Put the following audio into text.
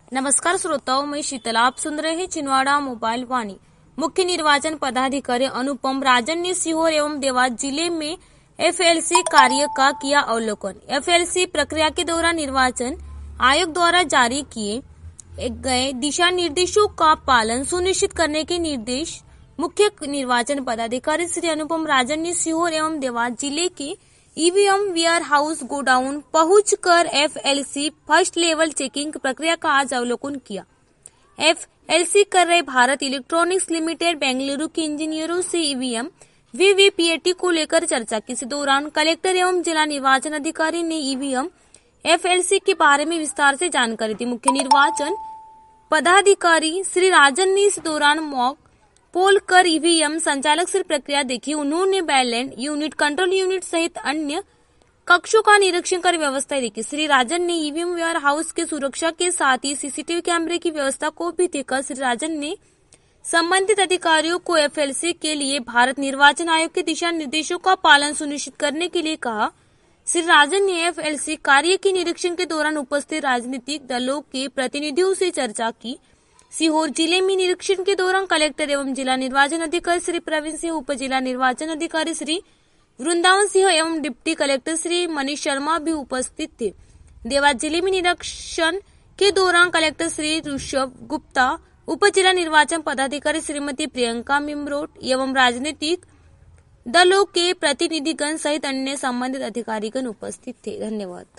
नमस्कार श्रोताओं, मैं शीतल। आप सुन रहे हैं छिंदवाड़ा मोबाइल वाणी। मुख्य निर्वाचन पदाधिकारी अनुपम राजन ने सीहोर एवं देवास जिले में एफएलसी कार्य का किया अवलोकन। एफएलसी प्रक्रिया के दौरान निर्वाचन आयोग द्वारा जारी किए गए दिशा निर्देशों का पालन सुनिश्चित करने के निर्देश मुख्य निर्वाचन पदाधिकारी श्री अनुपम राजन ने सीहोर एवं देवास जिले के ईवीएम वेयर हाउस गोडाउन पहुंचकर एफएलसी फर्स्ट लेवल चेकिंग प्रक्रिया का आज अवलोकन किया। एफएलसी कर रहे भारत इलेक्ट्रॉनिक्स लिमिटेड बेंगलुरु के इंजीनियरों से ईवीएम वीवीपीएटी को लेकर चर्चा की। इस दौरान कलेक्टर एवं जिला निर्वाचन अधिकारी ने ईवीएम एफएलसी के बारे में विस्तार से जानकारी दी। मुख्य निर्वाचन पदाधिकारी श्री राजन ने इस दौरान मॉक पोल कर ईवीएम संचालक से प्रक्रिया देखी। उन्होंने बैलेंट यूनिट, कंट्रोल यूनिट सहित अन्य कक्षों का निरीक्षण कर व्यवस्था देखी। श्री राजन ने ईवीएम वेयर हाउस के सुरक्षा के साथ ही सीसीटीवी कैमरे की व्यवस्था को भी देखा। श्री राजन ने संबंधित अधिकारियों को एफएलसी के लिए भारत निर्वाचन आयोग के दिशा निर्देशों का पालन सुनिश्चित करने के लिए कहा। श्री राजन ने एफएलसी कार्य के निरीक्षण के दौरान उपस्थित राजनीतिक दलों के प्रतिनिधियों से चर्चा की। सीहोर जिले में निरीक्षण के दौरान कलेक्टर एवं जिला निर्वाचन अधिकारी श्री प्रवीण सिंह, उप जिला निर्वाचन अधिकारी श्री वृंदावन सिंह एवं डिप्टी कलेक्टर श्री मनीष शर्मा भी उपस्थित थे। देवास जिले में निरीक्षण के दौरान कलेक्टर श्री ऋषभ गुप्ता, उप जिला निर्वाचन पदाधिकारी श्रीमती प्रियंका मिमरोट एवं राजनीतिक दलों के प्रतिनिधिगण सहित अन्य संबंधित अधिकारीगण उपस्थित थे। धन्यवाद।